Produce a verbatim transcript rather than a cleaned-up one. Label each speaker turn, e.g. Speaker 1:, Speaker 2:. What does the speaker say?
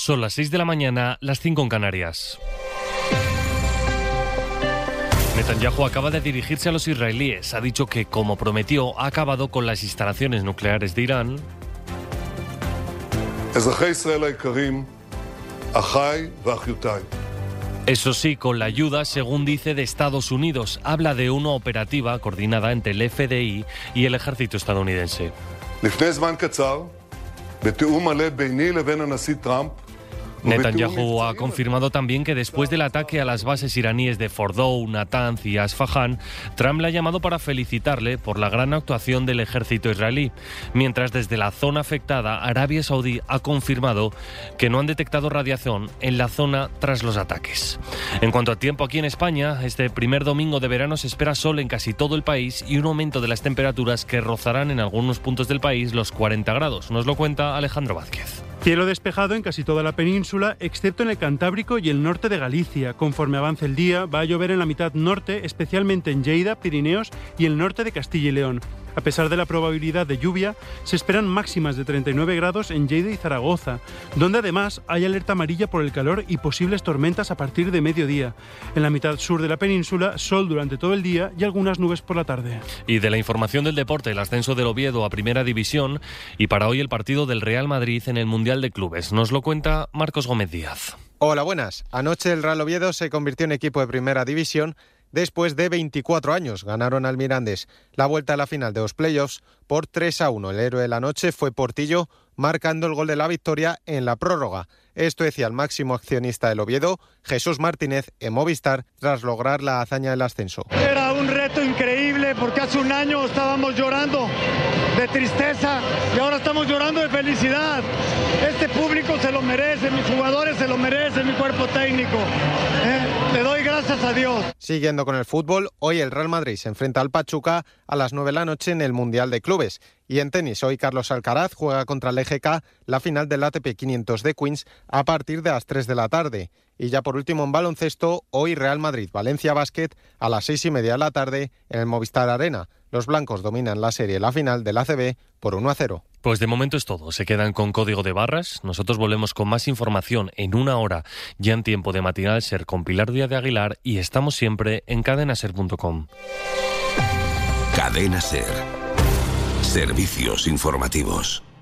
Speaker 1: Son las seis de la mañana, las cinco en Canarias. Netanyahu acaba de dirigirse a los israelíes. Ha dicho que, como prometió, ha acabado con las instalaciones nucleares de Irán. Eso sí, con la ayuda, según dice, de Estados Unidos. Habla de una operativa coordinada entre el F D I y el ejército estadounidense. Netanyahu ha confirmado también que después del ataque a las bases iraníes de Fordow, Natanz y Asfahan, Trump le ha llamado para felicitarle por la gran actuación del ejército israelí, mientras desde la zona afectada, Arabia Saudí ha confirmado que no han detectado radiación en la zona tras los ataques. En cuanto a tiempo aquí en España, este primer domingo de verano se espera sol en casi todo el país y un aumento de las temperaturas que rozarán en algunos puntos del país los cuarenta grados. Nos lo cuenta Alejandro Vázquez.
Speaker 2: Cielo despejado en casi toda la península, excepto en el Cantábrico y el norte de Galicia. Conforme avance el día, va a llover en la mitad norte, especialmente en Lleida, Pirineos y el norte de Castilla y León. A pesar de la probabilidad de lluvia, se esperan máximas de treinta y nueve grados en Lleida y Zaragoza, donde además hay alerta amarilla por el calor y posibles tormentas a partir de mediodía. En la mitad sur de la península, sol durante todo el día y algunas nubes por la tarde.
Speaker 1: Y de la información del deporte, el ascenso del Oviedo a Primera División y para hoy el partido del Real Madrid en el Mundial de Clubes. Nos lo cuenta Marcos Gómez Díaz.
Speaker 3: Hola, buenas. Anoche el Real Oviedo se convirtió en equipo de Primera División después de veinticuatro años. Ganaron al Mirandés la vuelta a la final de los playoffs por tres a uno. El héroe de la noche fue Portillo, marcando el gol de la victoria en la prórroga. Esto decía el máximo accionista del Oviedo, Jesús Martínez, en Movistar, tras lograr la hazaña del ascenso.
Speaker 4: Era un reto increíble porque hace un año estábamos llorando de tristeza y ahora estamos llorando de felicidad. Este público se lo merece, mis jugadores se lo merecen, mi cuerpo técnico. ¿Eh? Le doy gracias a Dios.
Speaker 3: Siguiendo con el fútbol, hoy el Real Madrid se enfrenta al Pachuca a las nueve de la noche en el Mundial de Clubes. Y en tenis, hoy Carlos Alcaraz juega contra el E G K la final del A T P quinientos de Queens a partir de las tres de la tarde. Y ya por último en baloncesto, hoy Real Madrid-Valencia Basket a las seis y media de la tarde en el Movistar Arena. Los blancos dominan la serie la final del A C B por uno a cero.
Speaker 1: Pues de momento es todo. Se quedan con Código de Barras. Nosotros volvemos con más información en una hora, ya en tiempo de Matinal Ser con Pilar Díaz de Aguilar, y estamos siempre en cadena ser punto com.
Speaker 5: Cadena Ser. Servicios informativos.